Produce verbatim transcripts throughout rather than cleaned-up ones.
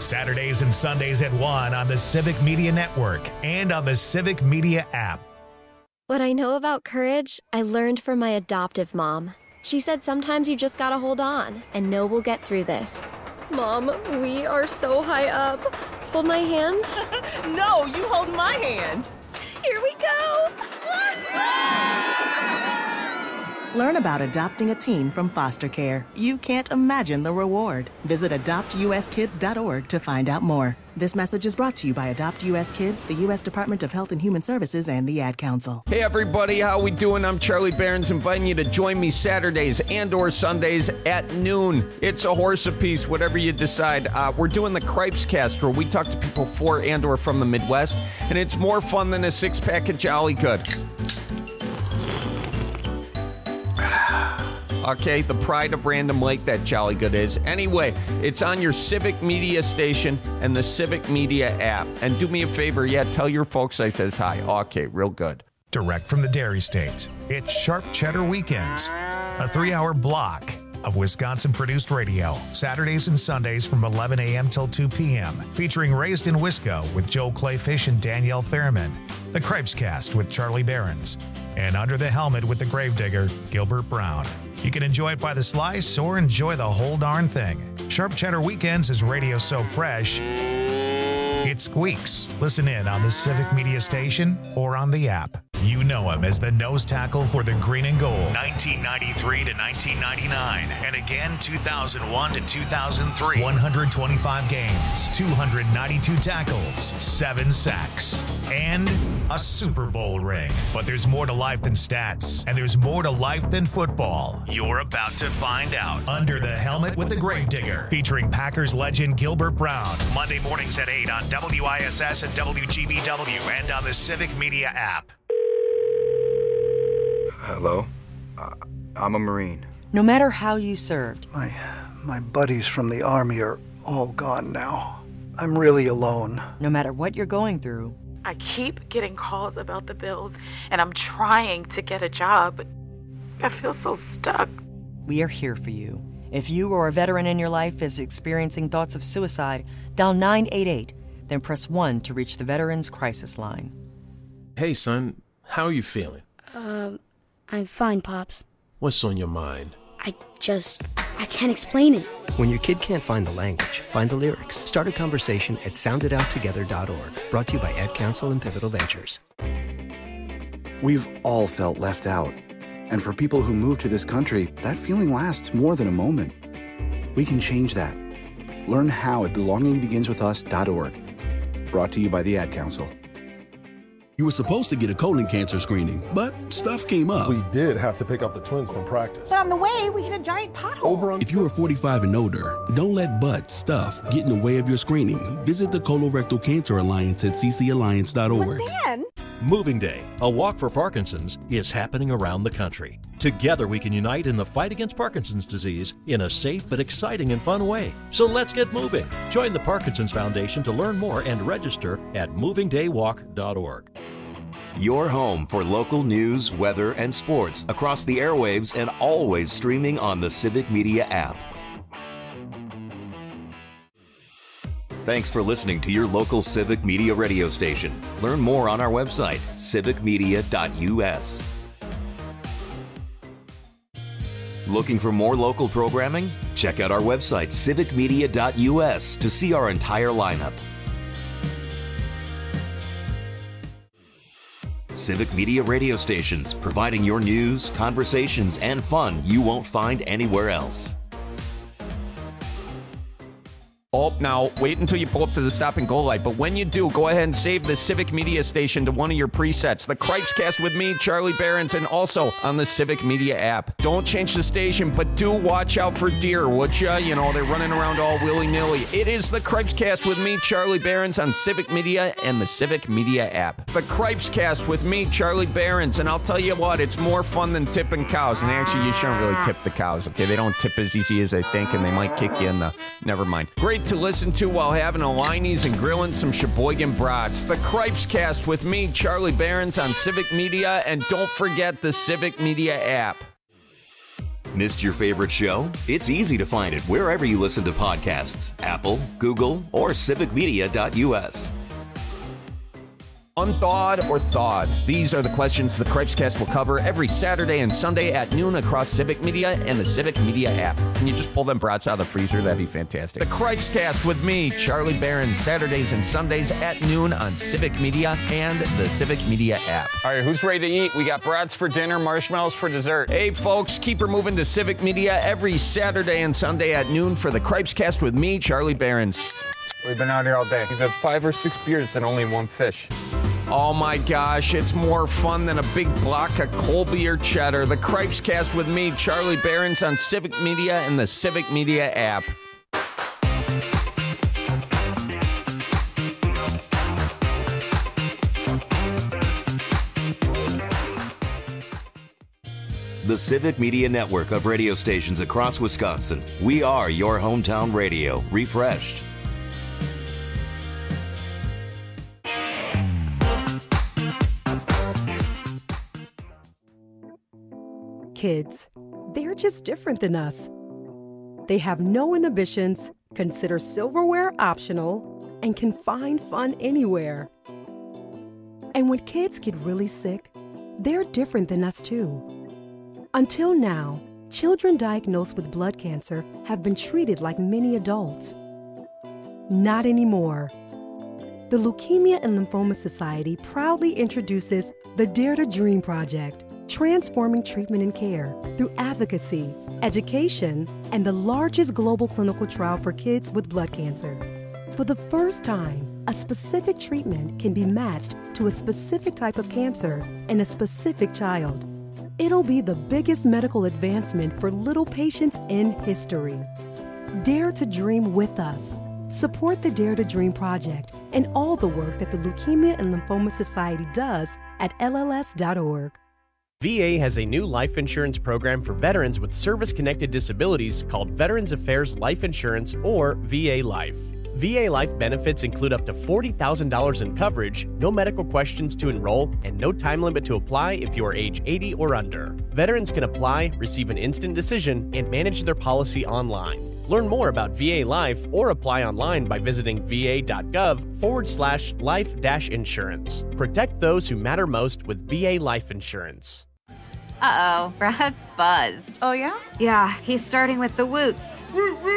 Saturdays and Sundays at one on the Civic Media Network and on the Civic Media app. What I know about courage, I learned from my adoptive mom. She said sometimes you just gotta hold on and know we'll get through this. Mom, we are so high up. Hold my hand. No, you hold my hand. Here we go. Learn about adopting a teen from foster care. You can't imagine the reward. Visit adopt u s kids dot org to find out more. This message is brought to you by Adopt U S Kids, the U S Department of Health and Human Services, and the Ad Council. Hey everybody, how we doing? I'm Charlie Behrens, inviting you to join me Saturdays and or Sundays at noon. It's a horse apiece, whatever you decide. Uh, we're doing the Cripes Cast, where we talk to people for and or from the Midwest, and it's more fun than a six-pack of Jolly Good. Okay, the pride of Random Lake, that Jolly Good is. Anyway, it's on your Civic Media station and the Civic Media app. And do me a favor, yeah, tell your folks I says hi. Okay, real good. Direct from the Dairy State, it's Sharp Cheddar Weekends, a three-hour block of Wisconsin-produced radio, Saturdays and Sundays from eleven a.m. till two p.m., featuring Raised in Wisco with Joe Clayfish and Danielle Fairman, the Cripes Cast with Charlie Behrens, and Under the Helmet with the Gravedigger, Gilbert Brown. You can enjoy it by the slice or enjoy the whole darn thing. Sharp Cheddar Weekends is radio so fresh, it squeaks. Listen in on the Civic Media station or on the app. You know him as the nose tackle for the Green and Gold, nineteen ninety-three to nineteen ninety-nine, and again two thousand one to two thousand three. one hundred twenty-five games, two hundred ninety-two tackles, seven sacks, and a Super Bowl ring. But there's more to life than stats, and there's more to life than football. You're about to find out. Under the Helmet with the Gravedigger, featuring Packers legend Gilbert Brown, Monday mornings at eight on W I S S and W G B W and on the Civic Media app. Hello? Uh, I'm a Marine. No matter how you served. My, my buddies from the Army are all gone now. I'm really alone. No matter what you're going through. I keep getting calls about the bills, and I'm trying to get a job, but I feel so stuck. We are here for you. If you or a veteran in your life is experiencing thoughts of suicide, dial nine eight eight, then press one to reach the Veterans Crisis Line. Hey, son, how are you feeling? Um... I'm fine, Pops. What's on your mind? I just... I can't explain it. When your kid can't find the language, find the lyrics. Start a conversation at sound it out together dot org. Brought to you by Ad Council and Pivotal Ventures. We've all felt left out. And for people who move to this country, that feeling lasts more than a moment. We can change that. Learn how at belonging begins with us dot org. Brought to you by the Ad Council. You were supposed to get a colon cancer screening, but stuff came up. We did have to pick up the twins from practice. But on the way, we hit a giant pothole. Over on if you are forty-five and older, don't let butt, stuff get in the way of your screening. Visit the Colorectal Cancer Alliance at c c alliance dot org. But then... Moving Day, a walk for Parkinson's, is happening around the country. Together we can unite in the fight against Parkinson's disease in a safe but exciting and fun way. So let's get moving. Join the Parkinson's Foundation to learn more and register at moving day walk dot org. Your home for local news, weather, and sports across the airwaves and always streaming on the Civic Media app. Thanks for listening to your local Civic Media radio station. Learn more on our website, civic media dot u s. Looking for more local programming? Check out our website, civic media dot u s, to see our entire lineup. Civic Media radio stations, providing your news, conversations, and fun you won't find anywhere else. Oh, now, wait until you pull up to the stop and go light. But when you do, go ahead and save the Civic Media station to one of your presets. The Cripes Cast with me, Charlie Behrens, and also on the Civic Media app. Don't change the station, but do watch out for deer, would ya? You know, they're running around all willy-nilly. It is the Cripes Cast with me, Charlie Behrens, on Civic Media and the Civic Media app. The Cripes Cast with me, Charlie Behrens, and I'll tell you what, it's more fun than tipping cows. And actually, you shouldn't really tip the cows, okay? They don't tip as easy as they think, and they might kick you in the... Never mind. Great to listen to while having a Liney's and grilling some Sheboygan brats. The Cripes Cast with me, Charlie Behrens, on Civic Media, and don't forget the Civic Media app. Missed your favorite show? It's easy to find it wherever you listen to podcasts. Apple, Google, or civic media dot U S. Unthawed or thawed? These are the questions the Cripescast will cover every Saturday and Sunday at noon across Civic Media and the Civic Media app. Can you just pull them brats out of the freezer? That'd be fantastic. The Cripescast with me, Charlie Barron, Saturdays and Sundays at noon on Civic Media and the Civic Media app. All right, who's ready to eat? We got brats for dinner, marshmallows for dessert. Hey, folks, keep her moving to Civic Media every Saturday and Sunday at noon for the Cripescast with me, Charlie Barron. We've been out here all day. We've had five or six beers and only one fish. Oh my gosh, it's more fun than a big block of Colby or cheddar. The Cripescast with me, Charlie Barron's on Civic Media and the Civic Media app. The Civic Media network of radio stations across Wisconsin. We are your hometown radio, refreshed. Kids, they're just different than us. They have no inhibitions, consider silverware optional, and can find fun anywhere. And when kids get really sick, they're different than us too. Until now, children diagnosed with blood cancer have been treated like many adults. Not anymore. The Leukemia and Lymphoma Society proudly introduces the Dare to Dream Project, transforming treatment and care through advocacy, education, and the largest global clinical trial for kids with blood cancer. For the first time, a specific treatment can be matched to a specific type of cancer in a specific child. It'll be the biggest medical advancement for little patients in history. Dare to dream with us. Support the Dare to Dream Project and all the work that the Leukemia and Lymphoma Society does at L L S dot org. V A has a new life insurance program for veterans with service-connected disabilities called Veterans Affairs Life Insurance, or V A Life. V A Life benefits include up to forty thousand dollars in coverage, no medical questions to enroll, and no time limit to apply if you are age eighty or under. Veterans can apply, receive an instant decision, and manage their policy online. Learn more about V A Life or apply online by visiting va.gov forward slash life dash insurance. Protect those who matter most with V A Life Insurance. Uh-oh, Brad's buzzed. Oh, yeah? Yeah, he's starting with the woots.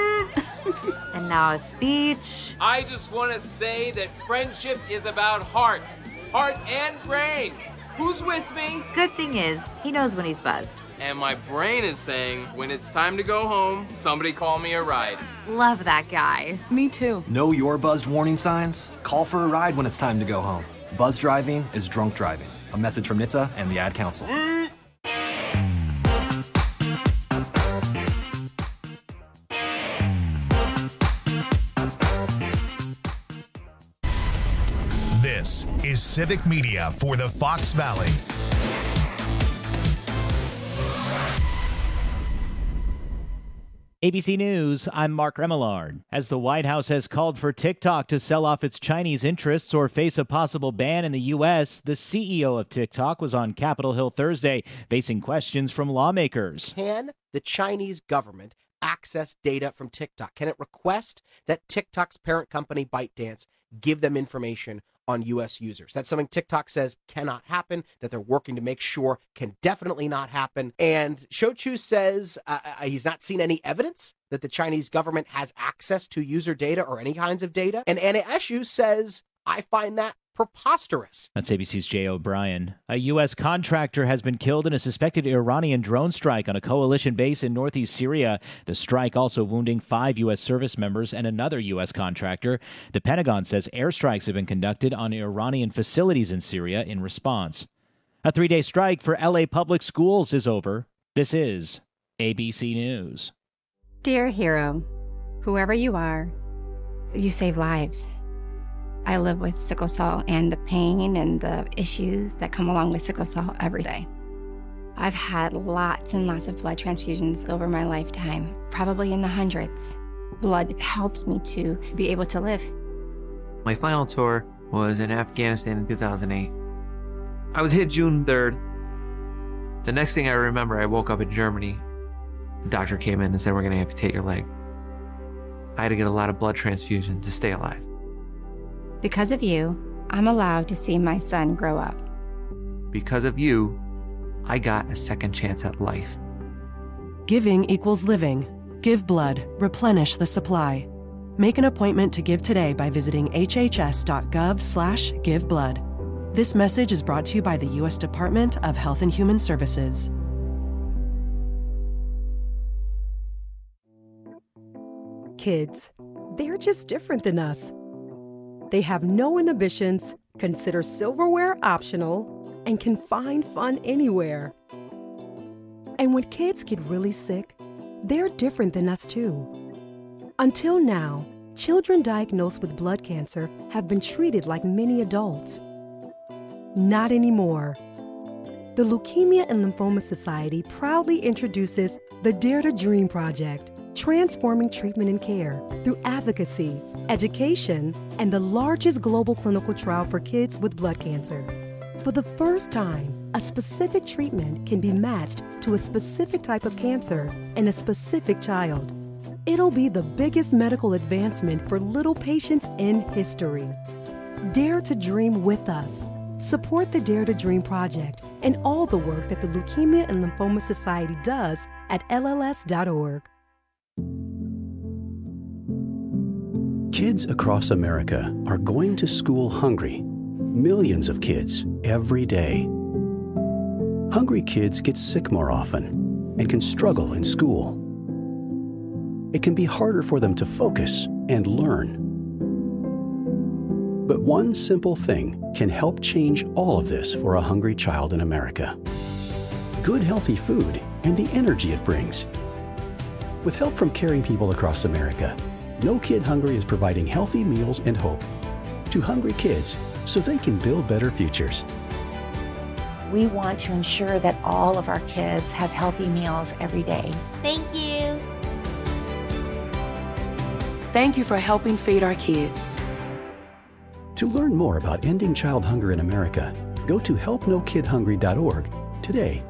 And now a speech. I just want to say that friendship is about heart. Heart and brain. Who's with me? Good thing is, he knows when he's buzzed. And my brain is saying, when it's time to go home, somebody call me a ride. Love that guy. Me too. Know your buzzed warning signs? Call for a ride when it's time to go home. Buzz driving is drunk driving. A message from N H T S A and the Ad Council. This is Civic Media for the Fox Valley. A B C News, I'm Mark Remillard. As the White House has called for TikTok to sell off its Chinese interests or face a possible ban in the U S, the C E O of TikTok was on Capitol Hill Thursday, facing questions from lawmakers. Can the Chinese government access data from TikTok? Can it request that TikTok's parent company, ByteDance, give them information on U S users? That's something TikTok says cannot happen, that they're working to make sure can definitely not happen. And Shou says uh, he's not seen any evidence that the Chinese government has access to user data or any kinds of data. And Anna Eshoo says, I find that preposterous. That's A B C's Jay O'Brien. A U S contractor has been killed in a suspected Iranian drone strike on a coalition base in northeast Syria. The strike also wounding five U S service members and another U S contractor. The Pentagon says airstrikes have been conducted on Iranian facilities in Syria in response. A three-day strike for L A public schools is over. This is A B C News. Dear hero, whoever you are, you save lives. I live with sickle cell and the pain and the issues that come along with sickle cell every day. I've had lots and lots of blood transfusions over my lifetime, probably in the hundreds. Blood helps me to be able to live. My final tour was in Afghanistan in two thousand eight. I was hit June third. The next thing I remember, I woke up in Germany. The doctor came in and said, we're going to amputate your leg. I had to get a lot of blood transfusion to stay alive. Because of you, I'm allowed to see my son grow up. Because of you, I got a second chance at life. Giving equals living. Give blood. Replenish the supply. Make an appointment to give today by visiting hhs.gov slash give blood. This message is brought to you by the U S Department of Health and Human Services. Kids, they're just different than us. They have no inhibitions, consider silverware optional, and can find fun anywhere. And when kids get really sick, they're different than us too. Until now, children diagnosed with blood cancer have been treated like many adults. Not anymore. The Leukemia and Lymphoma Society proudly introduces the Dare to Dream Project, transforming treatment and care through advocacy, education, and the largest global clinical trial for kids with blood cancer. For the first time, a specific treatment can be matched to a specific type of cancer in a specific child. It'll be the biggest medical advancement for little patients in history. Dare to dream with us. Support the Dare to Dream Project and all the work that the Leukemia and Lymphoma Society does at L L S dot org. Kids across America are going to school hungry. Millions of kids every day. Hungry kids get sick more often and can struggle in school. It can be harder for them to focus and learn. But one simple thing can help change all of this for a hungry child in America. Good, healthy food and the energy it brings. With help from caring people across America, No Kid Hungry is providing healthy meals and hope to hungry kids so they can build better futures. We want to ensure that all of our kids have healthy meals every day. Thank you. Thank you for helping feed our kids. To learn more about ending child hunger in America, go to help no kid hungry dot org today.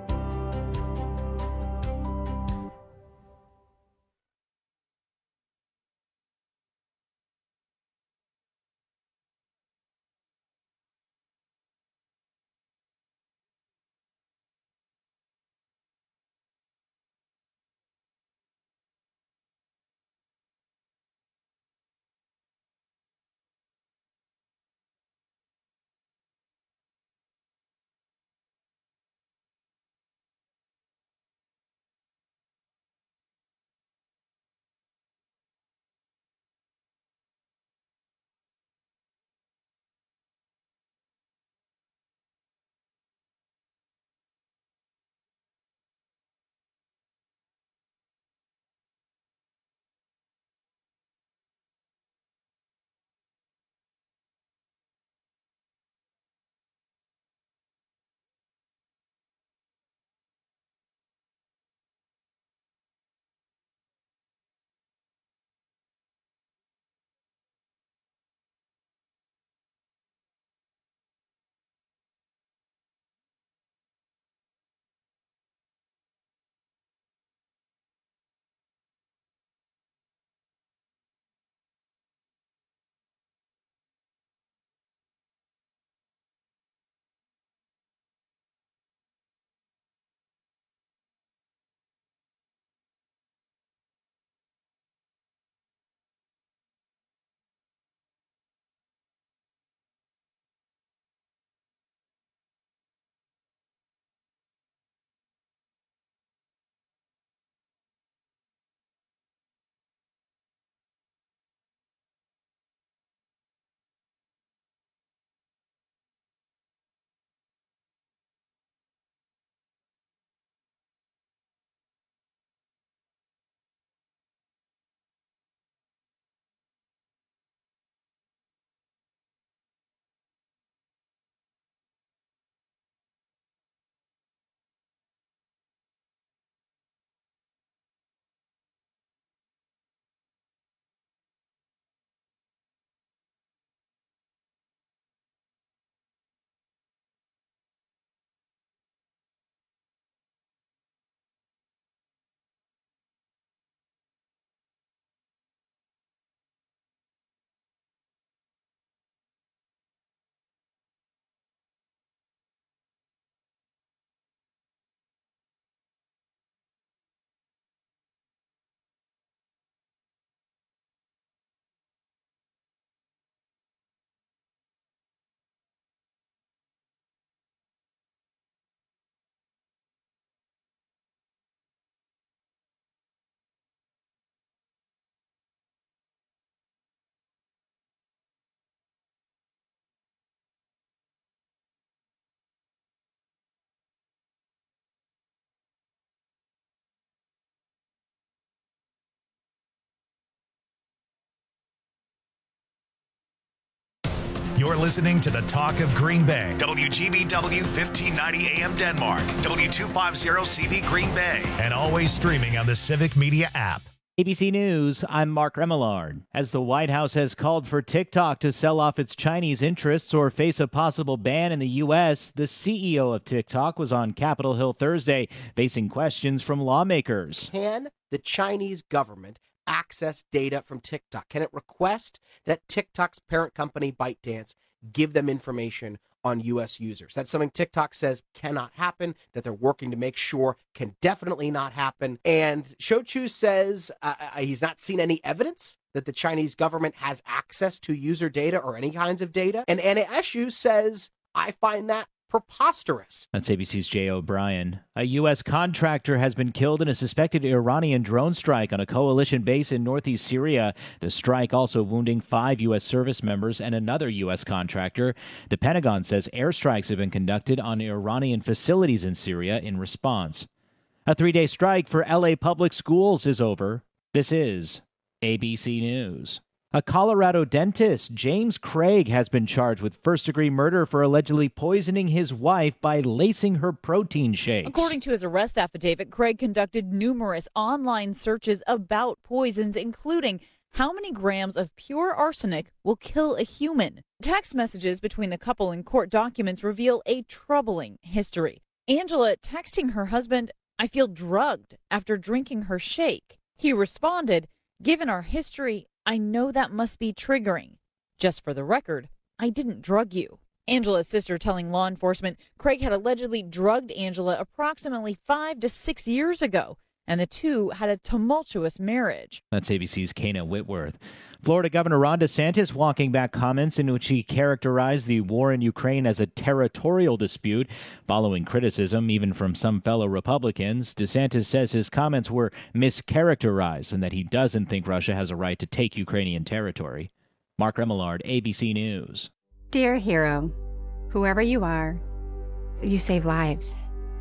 You're listening to the Talk of Green Bay. W G B W fifteen ninety A M Denmark. W two fifty C V Green Bay. And always streaming on the Civic Media app. A B C News, I'm Mark Remillard. As the White House has called for TikTok to sell off its Chinese interests or face a possible ban in the U S, the C E O of TikTok was on Capitol Hill Thursday, facing questions from lawmakers. Can the Chinese government access data from TikTok? Can it request that TikTok's parent company, ByteDance, give them information on U S users? That's something TikTok says cannot happen, that they're working to make sure can definitely not happen. And Shou says uh, he's not seen any evidence that the Chinese government has access to user data or any kinds of data. And Anna Eshoo says, I find that preposterous. That's A B C's Jay O'Brien. A U S contractor has been killed in a suspected Iranian drone strike on a coalition base in northeast Syria. The strike also wounding five U S service members and another U S contractor. The Pentagon says airstrikes have been conducted on Iranian facilities in Syria in response. A three-day strike for L A public schools is over. This is A B C News. A Colorado dentist, James Craig, has been charged with first-degree murder for allegedly poisoning his wife by lacing her protein shakes. According to his arrest affidavit, Craig conducted numerous online searches about poisons, including how many grams of pure arsenic will kill a human. Text messages between the couple and court documents reveal a troubling history. Angela texting her husband, "I feel drugged," after drinking her shake. He responded, "Given our history, I know that must be triggering. Just for the record, I didn't drug you." Angela's sister telling law enforcement Craig had allegedly drugged Angela approximately five to six years ago, and the two had a tumultuous marriage. That's A B C's Kana Whitworth. Florida Governor Ron DeSantis walking back comments in which he characterized the war in Ukraine as a territorial dispute. Following criticism, even from some fellow Republicans, DeSantis says his comments were mischaracterized and that he doesn't think Russia has a right to take Ukrainian territory. Mark Remillard, A B C News. Dear hero, whoever you are, you save lives.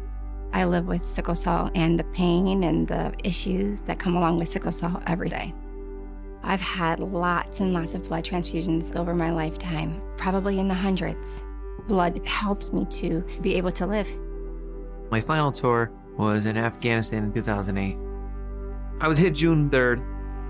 I live with sickle cell and the pain and the issues that come along with sickle cell every day. I've had lots and lots of blood transfusions over my lifetime, probably in the hundreds. Blood helps me to be able to live. My final tour was in Afghanistan in two thousand eight. I was hit June third.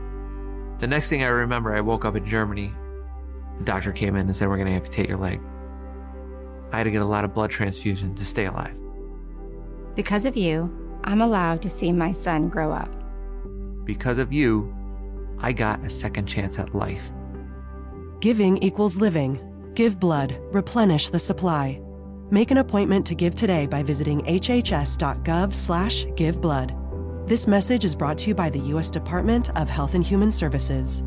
The next thing I remember, I woke up in Germany. The doctor came in and said, "We're going to amputate your leg." I had to get a lot of blood transfusion to stay alive. Because of you, I'm allowed to see my son grow up. Because of you, I got a second chance at life. Giving equals living. Give blood. Replenish the supply. Make an appointment to give today by visiting hhs.gov slash give blood. This message is brought to you by the U S Department of Health and Human Services.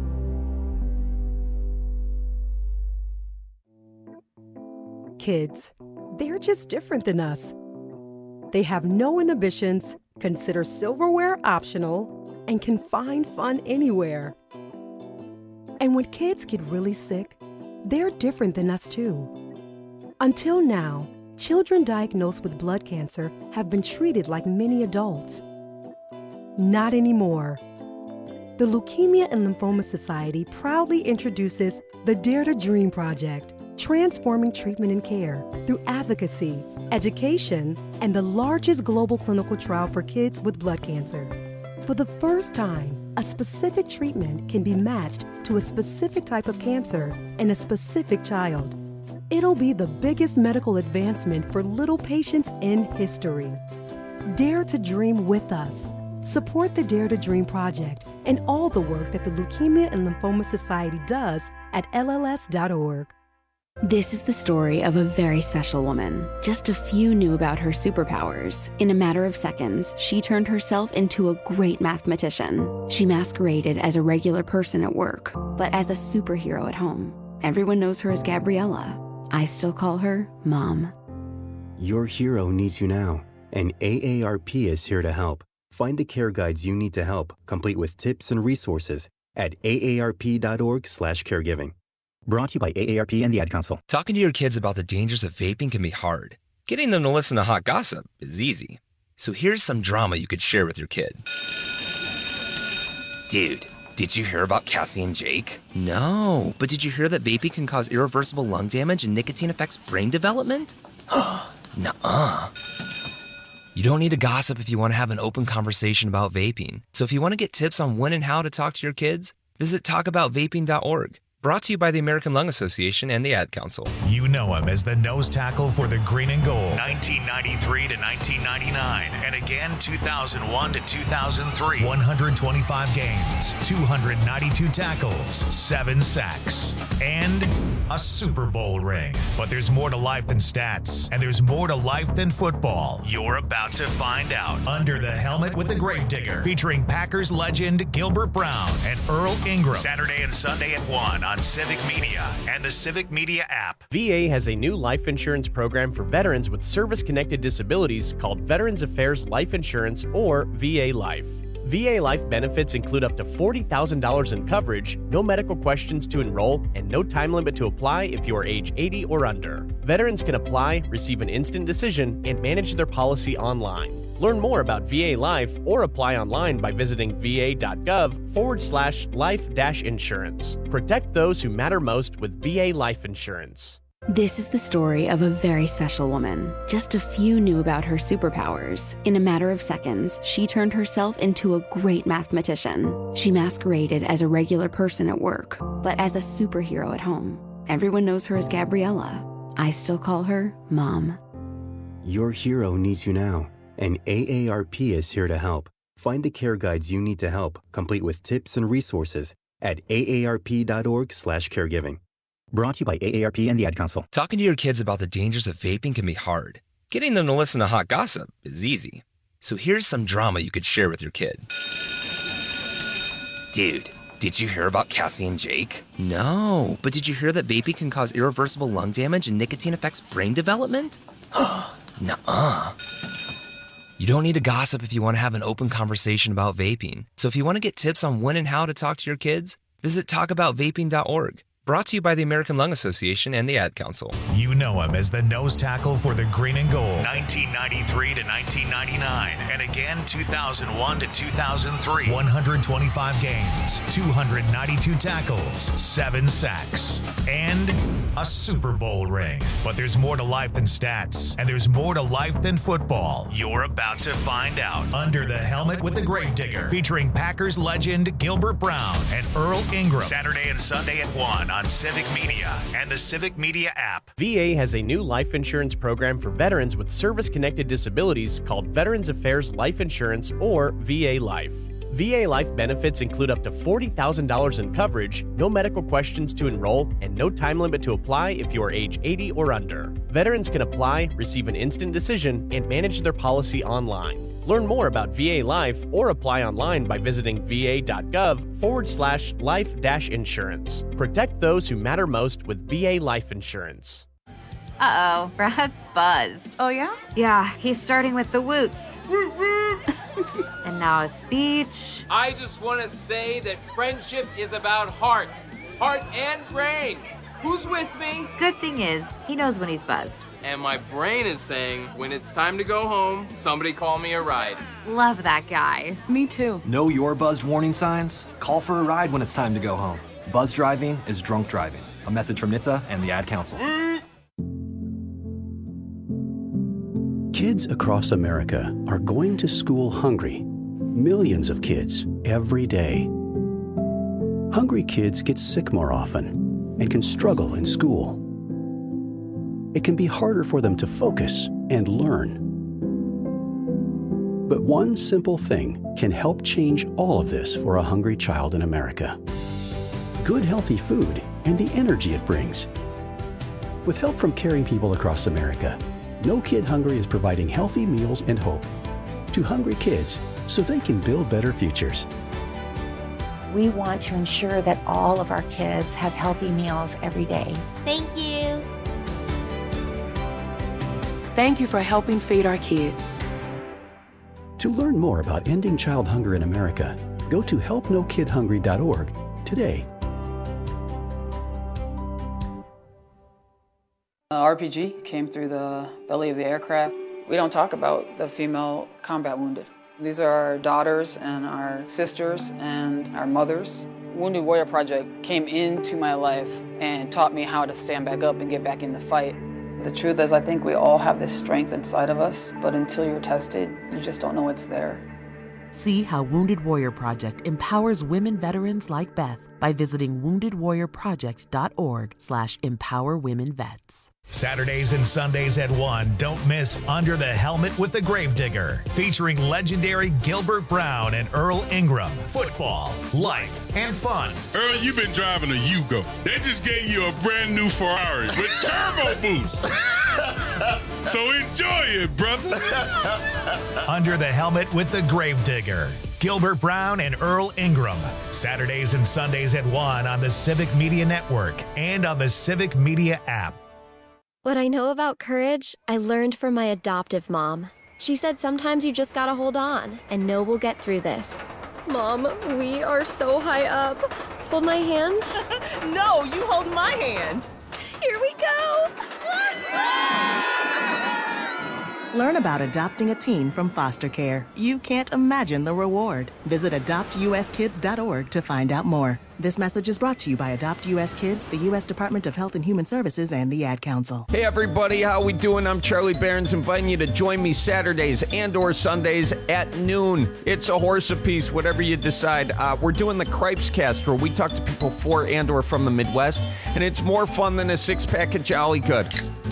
Kids, they're just different than us. They have no inhibitions, consider silverware optional, and can find fun anywhere. And when kids get really sick, they're different than us too. Until now, children diagnosed with blood cancer have been treated like many adults. Not anymore. The Leukemia and Lymphoma Society proudly introduces the Dare to Dream Project, transforming treatment and care through advocacy, education, and the largest global clinical trial for kids with blood cancer. For the first time, a specific treatment can be matched to a specific type of cancer in a specific child. It'll be the biggest medical advancement for little patients in history. Dare to dream with us. Support the Dare to Dream Project and all the work that the Leukemia and Lymphoma Society does at L L S dot org. This is the story of a very special woman. Just a few knew about her superpowers. In a matter of seconds, she turned herself into a great mathematician. She masqueraded as a regular person at work, but as a superhero at home. Everyone knows her as Gabriella. I still call her Mom. Your hero needs you now, and A A R P is here to help. Find the care guides you need to help, complete with tips and resources at A A R P dot org slash caregiving. Brought to you by A A R P and the Ad Council. Talking to your kids about the dangers of vaping can be hard. Getting them to listen to hot gossip is easy. So here's some drama you could share with your kid. Dude, did you hear about Cassie and Jake? No, but did you hear that vaping can cause irreversible lung damage and nicotine affects brain development? Nuh-uh. You don't need to gossip if you want to have an open conversation about vaping. So if you want to get tips on when and how to talk to your kids, visit talk about vaping dot org. Brought to you by the American Lung Association and the Ad Council. You know him as the nose tackle for the green and gold, nineteen ninety-three to nineteen ninety-nine, and again two thousand one to two thousand three. one hundred twenty-five games, two hundred ninety-two tackles, seven sacks, and a Super Bowl ring. But there's more to life than stats, and there's more to life than football. You're about to find out. Under the Helmet with the Gravedigger, featuring Packers legend Gilbert Brown and Earl Ingram. Saturday and Sunday at one on Civic Media and the Civic Media app. V A has a new life insurance program for veterans with service-connected disabilities called Veterans Affairs Life Insurance, or V A Life. V A Life benefits include up to forty thousand dollars in coverage, no medical questions to enroll, and no time limit to apply if you are age eighty or under. Veterans can apply, receive an instant decision, and manage their policy online. Learn more about V A Life or apply online by visiting va.gov forward slash life dash insurance. Protect those who matter most with V A Life Insurance. This is the story of a very special woman. Just a few knew about her superpowers. In a matter of seconds, she turned herself into a great mathematician. She masqueraded as a regular person at work, but as a superhero at home. Everyone knows her as Gabriella. I still call her Mom. Your hero needs you now, and A A R P is here to help. Find the care guides you need to help, complete with tips and resources at aarp.org slash caregiving. Brought to you by A A R P and the Ad Council. Talking to your kids about the dangers of vaping can be hard. Getting them to listen to hot gossip is easy. So here's some drama you could share with your kid. Dude, did you hear about Cassie and Jake? No, but did you hear that vaping can cause irreversible lung damage and nicotine affects brain development? Nuh-uh. You don't need to gossip if you want to have an open conversation about vaping. So if you want to get tips on when and how to talk to your kids, visit talk about vaping dot org. Brought to you by the American Lung Association and the Ad Council. You know him as the nose tackle for the green and gold, nineteen ninety-three to nineteen ninety-nine, and again two thousand one to two thousand three. one hundred twenty-five games, two hundred ninety-two tackles, seven sacks, and a Super Bowl ring. But there's more to life than stats, and there's more to life than football. You're about to find out. Under the Helmet with the Gravedigger, featuring Packers legend Gilbert Brown and Earl Ingram. Saturday and Sunday at one on Civic Media and the Civic Media app. V A has a new life insurance program for veterans with service-connected disabilities called Veterans Affairs Life Insurance, or V A Life. V A Life benefits include up to forty thousand dollars in coverage, no medical questions to enroll, and no time limit to apply if you are age eighty or under. Veterans can apply, receive an instant decision, and manage their policy online. Learn more about V A Life or apply online by visiting va.gov forward slash life dash insurance. Protect those who matter most with V A Life Insurance. Uh-oh, Brad's buzzed. Oh, yeah? Yeah, he's starting with the woots. And now a speech. I just want to say that friendship is about heart. Heart and brain. Who's with me? Good thing is, he knows when he's buzzed. And my brain is saying, when it's time to go home, somebody call me a ride. Love that guy. Me too. Know your buzzed warning signs? Call for a ride when it's time to go home. Buzz driving is drunk driving. A message from N H T S A and the Ad Council. Kids across America are going to school hungry. Millions of kids every day. Hungry kids get sick more often and can struggle in school. It can be harder for them to focus and learn. But one simple thing can help change all of this for a hungry child in America. Good healthy food and the energy it brings. With help from caring people across America, No Kid Hungry is providing healthy meals and hope to hungry kids so they can build better futures. We want to ensure that all of our kids have healthy meals every day. Thank you. Thank you for helping feed our kids. To learn more about ending child hunger in America, go to help no kid hungry dot org today. Uh, R P G came through the belly of the aircraft. We don't talk about the female combat wounded. These are our daughters and our sisters and our mothers. Wounded Warrior Project came into my life and taught me how to stand back up and get back in the fight. The truth is, I think we all have this strength inside of us, but until you're tested, you just don't know it's there. See how Wounded Warrior Project empowers women veterans like Beth by visiting wounded warrior project dot org slash empower women vets. Saturdays and Sundays at one, don't miss Under the Helmet with the Gravedigger, featuring legendary Gilbert Brown and Earl Ingram. Football, life, and fun. Earl, you've been driving a Yugo. They just gave you a brand new Ferrari with turbo boost. So enjoy it, brother. Under the Helmet with the Gravedigger. Gilbert Brown and Earl Ingram. Saturdays and Sundays at one on the Civic Media Network and on the Civic Media app. What I know about courage, I learned from my adoptive mom. She said sometimes you just gotta hold on and know we'll get through this. Mom, we are so high up. Hold my hand. No, you hold my hand. Here we go. Learn about adopting a teen from foster care. You can't imagine the reward. Visit adopt u s kids dot org to find out more. This message is brought to you by Adopt U S Kids, the U S Department of Health and Human Services, and the Ad Council. Hey everybody, how we doing? I'm Charlie Behrens, inviting you to join me Saturdays and or Sundays at noon. It's a horse apiece, whatever you decide. Uh, we're doing the Cripes Cast, where we talk to people for and or from the Midwest, and it's more fun than a six-pack of Jolly Good.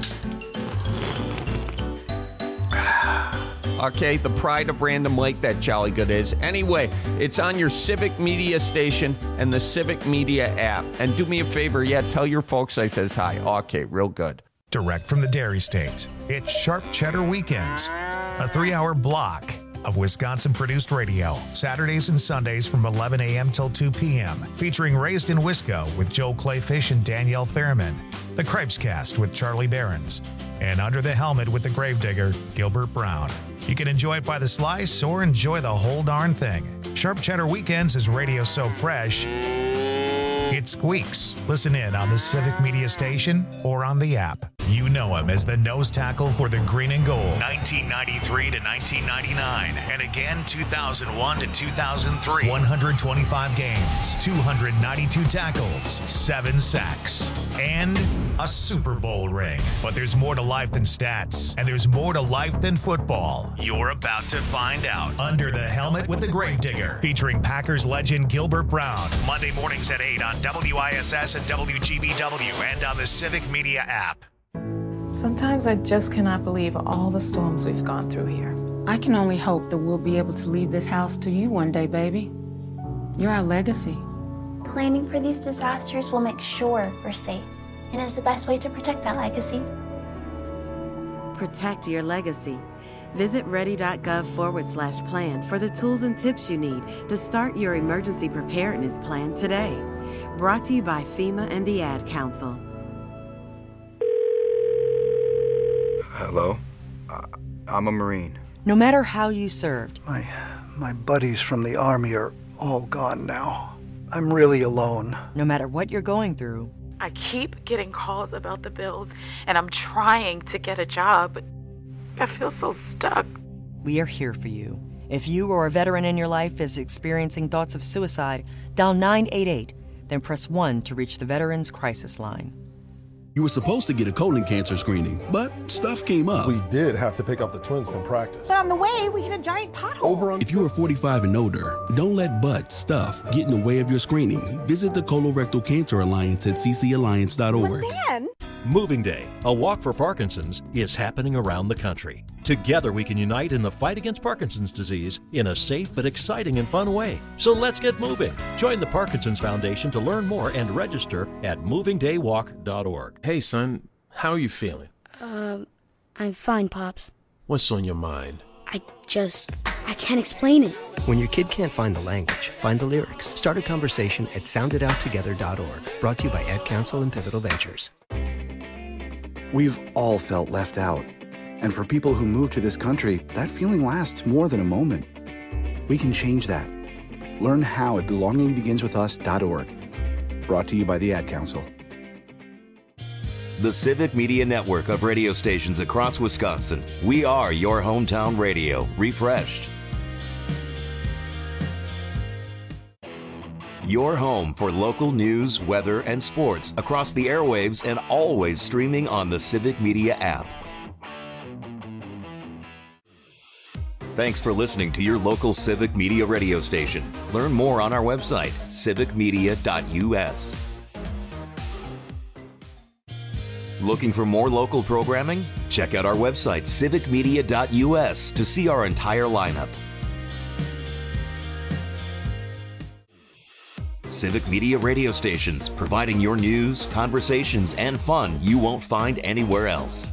Okay, the pride of Random Lake, that Jolly Good is. Anyway, it's on your Civic Media station and the Civic Media app. And do me a favor, yeah, tell your folks I says hi. Okay, real good. Direct from the Dairy State, it's Sharp Cheddar Weekends, a three-hour block of Wisconsin-produced radio, Saturdays and Sundays from eleven a.m. till two p.m., featuring Raised in Wisco with Joe Clayfish and Danielle Fairman, the Cripes Cast with Charlie Behrens, and Under the Helmet with the Gravedigger, Gilbert Brown. You can enjoy it by the slice or enjoy the whole darn thing. Sharp Cheddar Weekends is radio so fresh, it squeaks. Listen in on the Civic Media station or on the app. You know him as the nose tackle for the Green and Gold, nineteen ninety-three to nineteen ninety-nine, and again two thousand one to two thousand three. one hundred twenty-five games, two hundred ninety-two tackles, seven sacks, and a Super Bowl ring. But there's more to life than stats, and there's more to life than football. You're about to find out. Under the Helmet with the Gravedigger, featuring Packers legend Gilbert Brown, Monday mornings at eight on W I S S and W G B W and on the Civic Media app. Sometimes I just cannot believe all the storms we've gone through here. I can only hope that we'll be able to leave this house to you one day, baby. You're our legacy. Planning for these disasters will make sure we're safe, and is the best way to protect that legacy. Protect your legacy. Visit ready.gov forward slash plan for the tools and tips you need to start your emergency preparedness plan today. Brought to you by FEMA and the Ad Council. Hello? Uh, I'm a Marine. No matter how you served. My, my buddies from the Army are all gone now. I'm really alone. No matter what you're going through. I keep getting calls about the bills, and I'm trying to get a job, but I feel so stuck. We are here for you. If you or a veteran in your life is experiencing thoughts of suicide, dial nine eight eight, then press one to reach the Veterans Crisis Line. You were supposed to get a colon cancer screening, but stuff came up. We did have to pick up the twins from practice. But on the way, we hit a giant pothole. Over on- if you are forty-five and older, don't let butt stuff get in the way of your screening. Visit the Colorectal Cancer Alliance at c c alliance dot org. But then... Moving Day, a walk for Parkinson's, is happening around the country. Together we can unite in the fight against Parkinson's disease in a safe but exciting and fun way. So let's get moving. Join the Parkinson's Foundation to learn more and register at moving day walk dot org. Hey son, how are you feeling? Um, I'm fine, Pops. What's on your mind? I just, I can't explain it. When your kid can't find the language, find the lyrics. Start a conversation at sound it out together dot org. Brought to you by Ad Council and Pivotal Ventures. We've all felt left out. And for people who move to this country, that feeling lasts more than a moment. We can change that. Learn how at belonging begins with us dot org. Brought to you by the Ad Council. The Civic Media Network of radio stations across Wisconsin. We are your hometown radio, refreshed. Your home for local news, weather, and sports across the airwaves and always streaming on the Civic Media app. Thanks for listening to your local Civic Media radio station. Learn more on our website, civic media dot u s. Looking for more local programming? Check out our website, civic media dot u s, to see our entire lineup. Civic Media radio stations, providing your news, conversations, and fun you won't find anywhere else.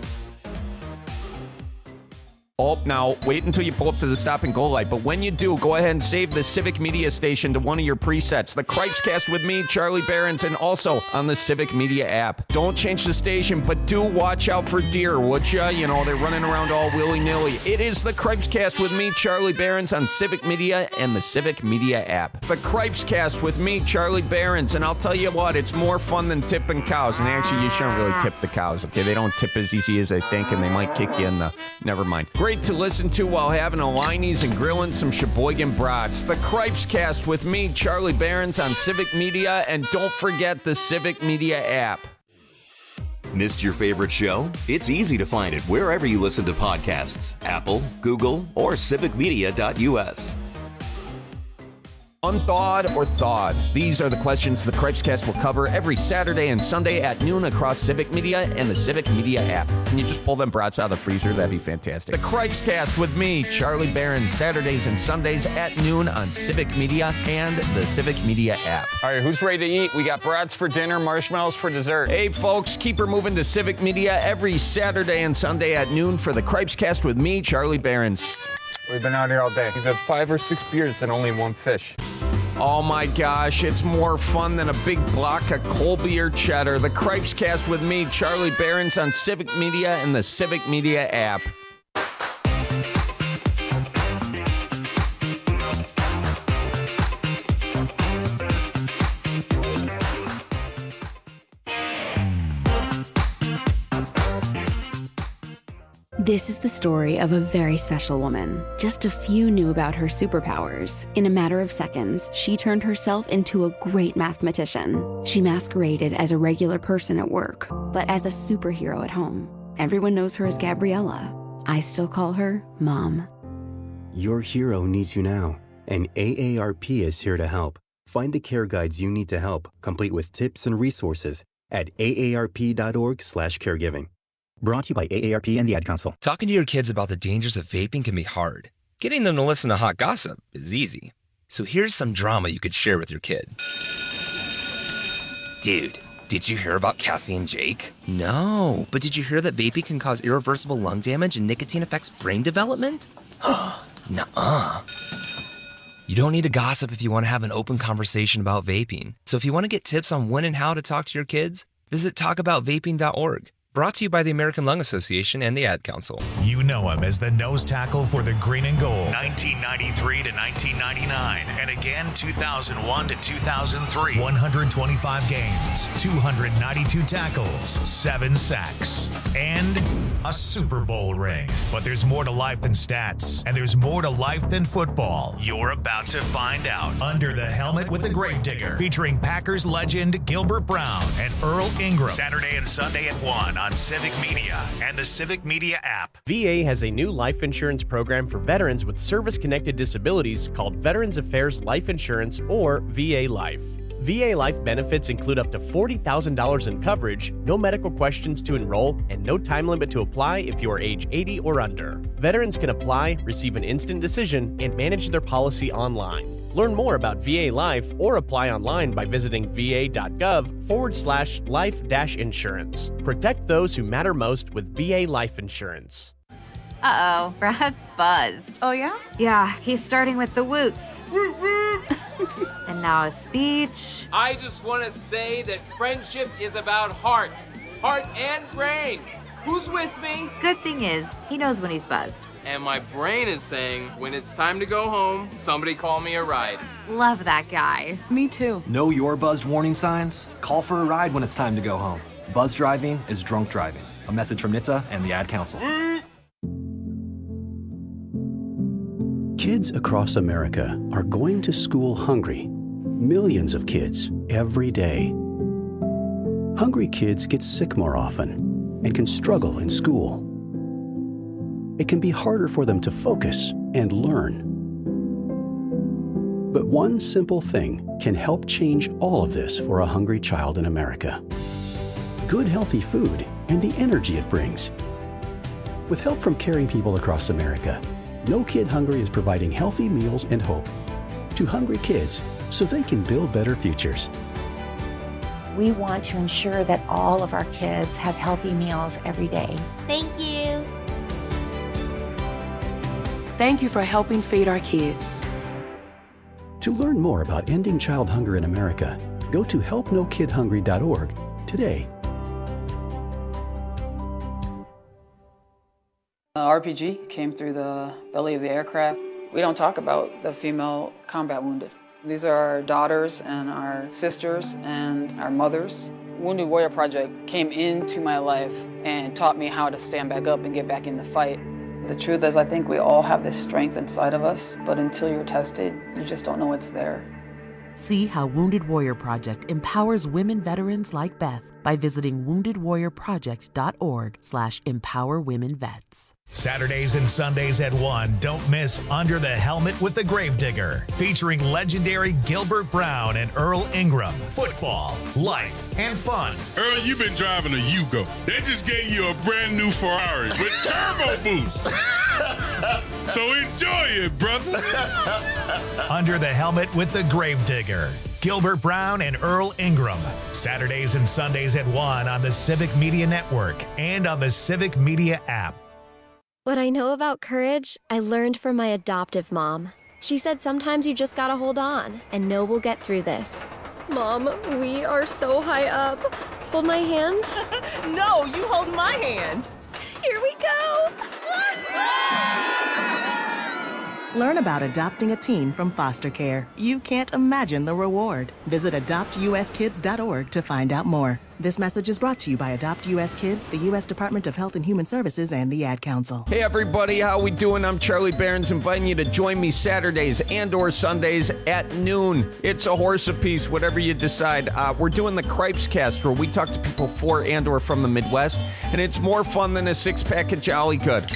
Oh, now, wait until you pull up to the stop and go light. But when you do, go ahead and save the Civic Media station to one of your presets. The Cripescast with me, Charlie Behrens, and also on the Civic Media app. Don't change the station, but do watch out for deer, would ya? You know, they're running around all willy-nilly. It is the Cripescast with me, Charlie Behrens, on Civic Media and the Civic Media app. The Cripescast with me, Charlie Behrens, and I'll tell you what, it's more fun than tipping cows. And actually, you shouldn't really tip the cows, okay? They don't tip as easy as they think, and they might kick you in the... Never mind. Great to listen to while having a Liney's and grilling some Sheboygan brats. The Cripescast with me, Charlie Behrens, on Civic Media, and don't forget the Civic Media app. Missed your favorite show? It's easy to find it wherever you listen to podcasts. Apple, Google, or civic media dot u s. Unthawed or thawed? These are the questions the Cripescast will cover every Saturday and Sunday at noon across Civic Media and the Civic Media app. Can you just pull them brats out of the freezer? That'd be fantastic. The Cripescast with me, Charlie Behrens, Saturdays and Sundays at noon on Civic Media and the Civic Media app. All right, who's ready to eat? We got brats for dinner, marshmallows for dessert. Hey, folks, keep her moving to Civic Media every Saturday and Sunday at noon for the Cripescast with me, Charlie Behrens. We've been out here all day. We've had five or six beers and only one fish. Oh my gosh, it's more fun than a big block of Colby or cheddar. The Cripescast with me, Charlie Behrens, on Civic Media and the Civic Media app. This is the story of a very special woman. Just a few knew about her superpowers. In a matter of seconds, she turned herself into a great mathematician. She masqueraded as a regular person at work, but as a superhero at home. Everyone knows her as Gabriella. I still call her Mom. Your hero needs you now, and A A R P is here to help. Find the care guides you need to help, complete with tips and resources at A A R P dot org slash caregiving. Brought to you by A A R P and the Ad Council. Talking to your kids about the dangers of vaping can be hard. Getting them to listen to hot gossip is easy. So here's some drama you could share with your kid. Dude, did you hear about Cassie and Jake? No, but did you hear that vaping can cause irreversible lung damage and nicotine affects brain development? Nuh-uh. You don't need to gossip if you want to have an open conversation about vaping. So if you want to get tips on when and how to talk to your kids, visit talk about vaping dot org. Brought to you by the American Lung Association and the Ad Council. You know him as the nose tackle for the green and gold, nineteen ninety-three to nineteen ninety-nine, and again two thousand one to two thousand three. one hundred twenty-five games, two hundred ninety-two tackles, seven sacks, and a Super Bowl ring. But there's more to life than stats, and there's more to life than football. You're about to find out. Under the Helmet with the Gravedigger, featuring Packers legend Gilbert Brown and Earl Ingram. Saturday and Sunday at one on Civic Media and the Civic Media app. V A has a new life insurance program for veterans with service-connected disabilities called Veterans Affairs Life Insurance, or V A Life. V A Life benefits include up to forty thousand dollars in coverage, no medical questions to enroll, and no time limit to apply if you are age eighty or under. Veterans can apply, receive an instant decision, and manage their policy online. Learn more about V A Life or apply online by visiting va.gov forward slash life dash insurance. Protect those who matter most with V A Life Insurance. Uh-oh, Brad's buzzed. Oh, yeah? Yeah, he's starting with the woots. And now a speech. I just want to say that friendship is about heart. Heart and brain. Who's with me? Good thing is, he knows when he's buzzed. And my brain is saying, when it's time to go home, somebody call me a ride. Love that guy. Me too. Know your buzzed warning signs? Call for a ride when it's time to go home. Buzz driving is drunk driving. A message from N H T S A and the Ad Council. Kids across America are going to school hungry. millions of kids every day. Hungry kids get sick more often and can struggle in school. It can be harder for them to focus and learn. But one simple thing can help change all of this for a hungry child in America. Good, healthy food and the energy it brings. With help from caring people across America, No Kid Hungry is providing healthy meals and hope to hungry kids so they can build better futures. We want to ensure that all of our kids have healthy meals every day. Thank you. Thank you for helping feed our kids. To learn more about ending child hunger in America, go to help no kid hungry dot org today. Uh, R P G came through the belly of the aircraft. We don't talk about the female combat wounded. These are our daughters and our sisters and our mothers. Wounded Warrior Project came into my life and taught me how to stand back up and get back in the fight. The truth is, I think we all have this strength inside of us, but until you're tested, you just don't know it's there. See how Wounded Warrior Project empowers women veterans like Beth by visiting wounded warrior project dot org slash empower women vets. Saturdays and Sundays at one, don't miss Under the Helmet with the Gravedigger, featuring legendary Gilbert Brown and Earl Ingram. Football, life, and fun. Earl, you've been driving a Yugo. They just gave you a brand new Ferrari with turbo boost. So enjoy it, brother. Under the Helmet with the Gravedigger. Gilbert Brown and Earl Ingram. Saturdays and Sundays at one on the Civic Media Network and on the Civic Media app. What I know about courage, I learned from my adoptive mom. She said sometimes you just gotta hold on and know we'll get through this. Mom, we are so high up. Hold my hand. No, you hold my hand. Here we go. Learn about adopting a teen from foster care. You can't imagine the reward. Visit adopt u s kids dot org to find out more. This message is brought to you by Adopt U S Kids, the U S Department of Health and Human Services, and the Ad Council. Hey everybody, how we doing? I'm Charlie Behrens, inviting you to join me Saturdays and or Sundays at noon. It's a horse apiece, whatever you decide. Uh, we're doing the Cripes Cast, where we talk to people for and or from the Midwest, and it's more fun than a six-pack of Jolly Good.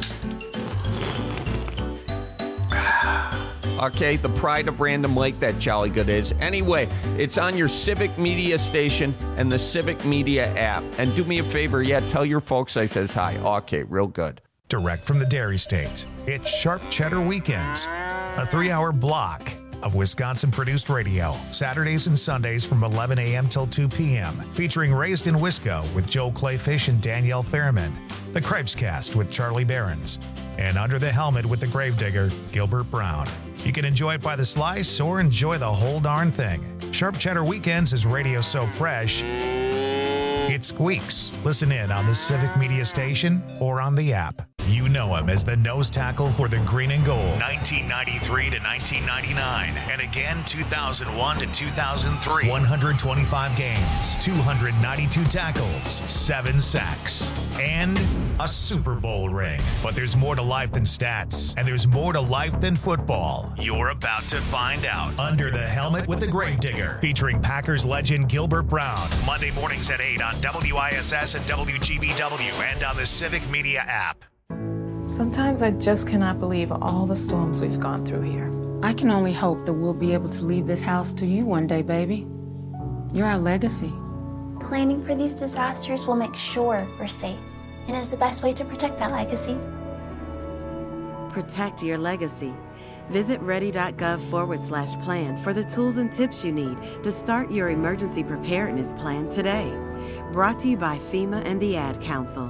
Okay, the pride of Random Lake, that Jolly Good is. Anyway, it's on your Civic Media station and the Civic Media app. And do me a favor, yeah, tell your folks I says hi. Okay, real good. Direct from the Dairy State, it's Sharp Cheddar Weekends, a three-hour block of Wisconsin-produced radio, Saturdays and Sundays from eleven a.m. till two p.m., featuring Raised in Wisco with Joe Clayfish and Danielle Fairman, the Cripes Cast with Charlie Behrens, and Under the Helmet with the Gravedigger, Gilbert Brown. You can enjoy it by the slice or enjoy the whole darn thing. Sharp Cheddar Weekends is radio so fresh, it squeaks. Listen in on the Civic Media station or on the app. You know him as the nose tackle for the Green and Gold, nineteen ninety-three to nineteen ninety-nine, and again two thousand one to two thousand three. one hundred twenty-five games, two hundred ninety-two tackles, seven sacks, and a Super Bowl ring. But there's more to life than stats, and there's more to life than football. You're about to find out. Under the Helmet with the Gravedigger, featuring Packers legend Gilbert Brown, Monday mornings at eight on W I S S and W G B W and on the Civic Media app. Sometimes I just cannot believe all the storms we've gone through here. I can only hope that we'll be able to leave this house to you one day, baby. You're our legacy. Planning for these disasters will make sure we're safe, and is the best way to protect that legacy. Protect your legacy. Visit ready.gov forward slash plan for the tools and tips you need to start your emergency preparedness plan today. Brought to you by FEMA and the Ad Council.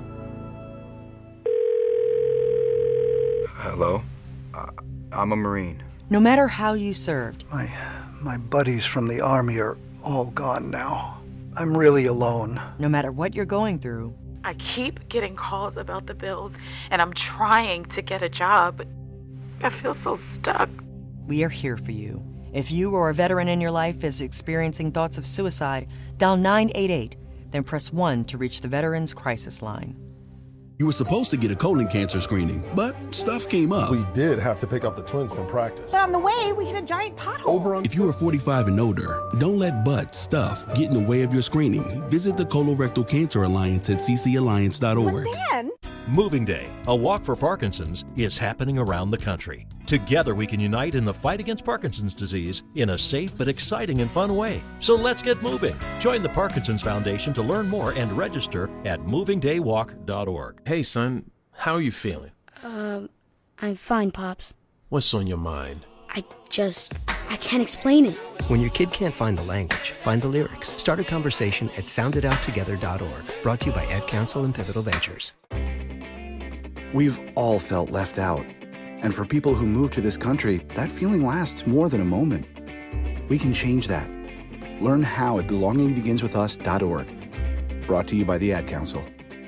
Hello? Uh, I'm a Marine. No matter how you served. My, my buddies from the Army are all gone now. I'm really alone. No matter what you're going through. I keep getting calls about the bills, and I'm trying to get a job, but I feel so stuck. We are here for you. If you or a veteran in your life is experiencing thoughts of suicide, dial nine eight eight, then press one to reach the Veterans Crisis Line. You were supposed to get a colon cancer screening, but stuff came up. We did have to pick up the twins from practice. But on the way, we hit a giant pothole. Over on- If you are forty-five and older, don't let butt stuff get in the way of your screening. Visit the Colorectal Cancer Alliance at c c alliance dot org. But then... Moving Day, a walk for Parkinson's, is happening around the country. Together we can unite in the fight against Parkinson's disease in a safe but exciting and fun way. So let's get moving. Join the Parkinson's Foundation to learn more and register at moving day walk dot org. Hey son, how are you feeling? Um, I'm fine, Pops. What's on your mind? I just... I can't explain it. When your kid can't find the language, find the lyrics. Start a conversation at sound it out together dot org. Brought to you by Ad Council and Pivotal Ventures. We've all felt left out. And for people who move to this country, that feeling lasts more than a moment. We can change that. Learn how at belonging begins with us dot org. Brought to you by the Ad Council.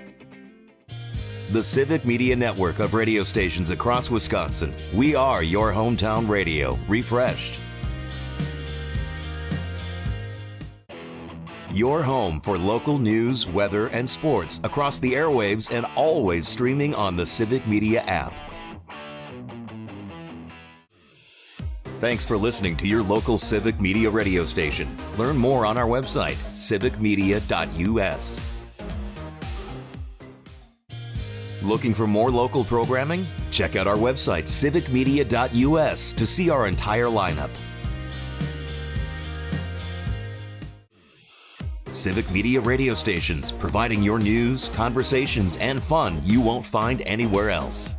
The Civic Media Network of radio stations across Wisconsin. We are your hometown radio, refreshed. Your home for local news, weather, and sports across the airwaves and always streaming on the Civic Media app. Thanks for listening to your local Civic Media radio station. Learn more on our website, civic media dot u s. Looking for more local programming? Check out our website, civic media dot u s, to see our entire lineup. Civic Media radio stations, providing your news, conversations, and fun you won't find anywhere else.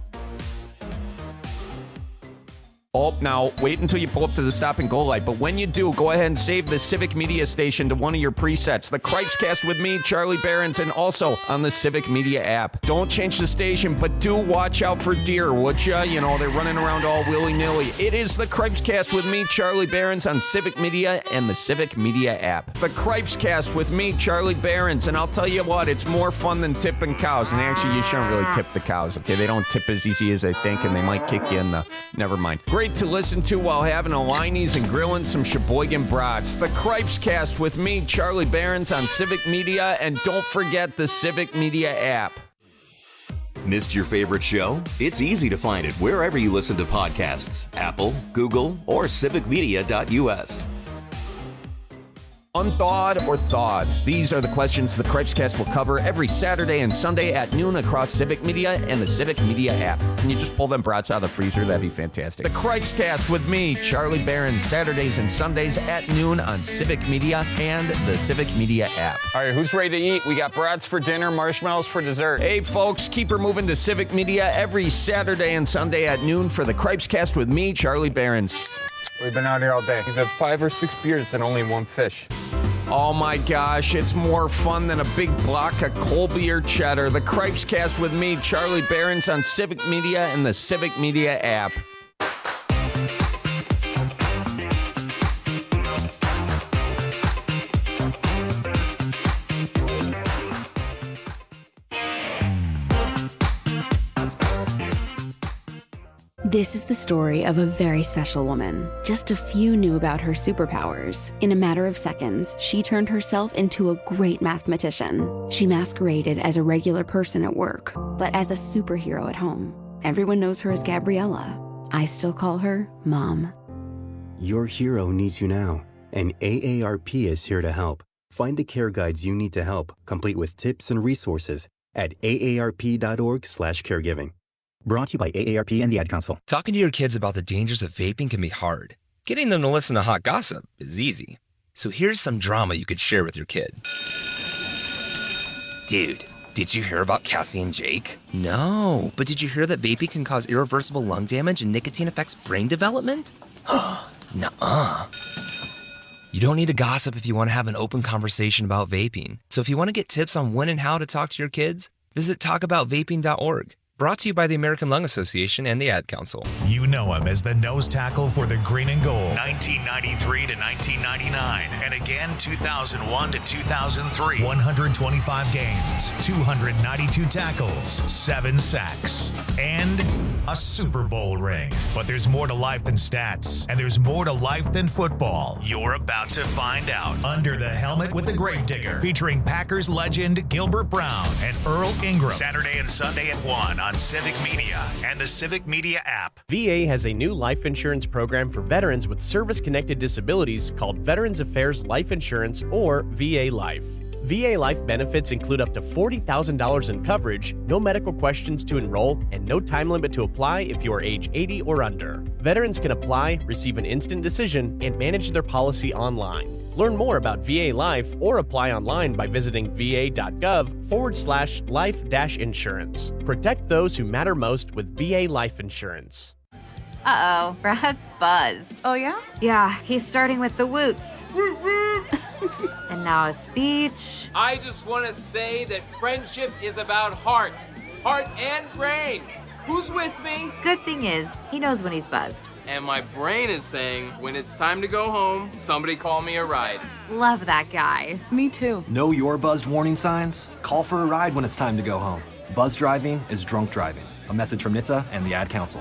Oh, now, wait until you pull up to the stop and go light. But when you do, go ahead and save the Civic Media station to one of your presets. The Cripescast with me, Charlie Behrens, and also on the Civic Media app. Don't change the station, but do watch out for deer, would ya? You know, they're running around all willy-nilly. It is the Cripescast with me, Charlie Behrens, on Civic Media and the Civic Media app. The Cripescast with me, Charlie Behrens, and I'll tell you what, it's more fun than tipping cows. And actually, you shouldn't really tip the cows, okay? They don't tip as easy as they think, and they might kick you in the... Never mind. Great to listen to while having a Liney's and grilling some Sheboygan brats. The Cripescast with me, Charlie Behrens, on Civic Media, and don't forget the Civic Media app. Missed your favorite show? It's easy to find it wherever you listen to podcasts. Apple, Google, or civic media dot u s. Unthawed or thawed? These are the questions the Cripescast will cover every Saturday and Sunday at noon across Civic Media and the Civic Media app. Can you just pull them brats out of the freezer? That'd be fantastic. The Cripescast with me, Charlie Behrens, Saturdays and Sundays at noon on Civic Media and the Civic Media app. All right, who's ready to eat? We got brats for dinner, marshmallows for dessert. Hey, folks, keep her moving to Civic Media every Saturday and Sunday at noon for the Cripescast with me, Charlie Behrens. We've been out here all day. We've had five or six beers and only one fish. Oh my gosh, it's more fun than a big block of Colby or cheddar. The Cripescast with me, Charlie Behrens, on Civic Media and the Civic Media app. This is the story of a very special woman. Just a few knew about her superpowers. In a matter of seconds, she turned herself into a great mathematician. She masqueraded as a regular person at work, but as a superhero at home. Everyone knows her as Gabriella. I still call her Mom. Your hero needs you now, and A A R P is here to help. Find the care guides you need to help, complete with tips and resources at A A R P dot org slash caregiving. Brought to you by A A R P and the Ad Council. Talking to your kids about the dangers of vaping can be hard. Getting them to listen to hot gossip is easy. So here's some drama you could share with your kid. Dude, did you hear about Cassie and Jake? No, but did you hear that vaping can cause irreversible lung damage and nicotine affects brain development? Nuh-uh. You don't need to gossip if you want to have an open conversation about vaping. So if you want to get tips on when and how to talk to your kids, visit talk about vaping dot org. Brought to you by the American Lung Association and the Ad Council. You know him as the nose tackle for the Green and Gold, nineteen ninety-three to nineteen ninety-nine, and again two thousand one to two thousand three. one hundred twenty-five games, two hundred ninety-two tackles, seven sacks, and a Super Bowl ring. But there's more to life than stats, and there's more to life than football. You're about to find out. Under the Helmet with the Gravedigger, featuring Packers legend Gilbert Brown and Earl Ingram. Saturday and Sunday at one on Civic Media and the Civic Media app. V A has a new life insurance program for veterans with service-connected disabilities called Veterans Affairs Life Insurance, or V A Life. V A Life benefits include up to forty thousand dollars in coverage, no medical questions to enroll, and no time limit to apply if you are age eighty or under. Veterans can apply, receive an instant decision, and manage their policy online. Learn more about V A Life or apply online by visiting va.gov forward slash life dash insurance. Protect those who matter most with V A Life Insurance. Uh-oh, Brad's buzzed. Oh, yeah? Yeah, he's starting with the woots. And now a speech. I just want to say that friendship is about heart. Heart and brain. Who's with me? Good thing is, he knows when he's buzzed. And my brain is saying, when it's time to go home, somebody call me a ride. Love that guy. Me too. Know your buzzed warning signs? Call for a ride when it's time to go home. Buzz driving is drunk driving. A message from N H T S A and the Ad Council.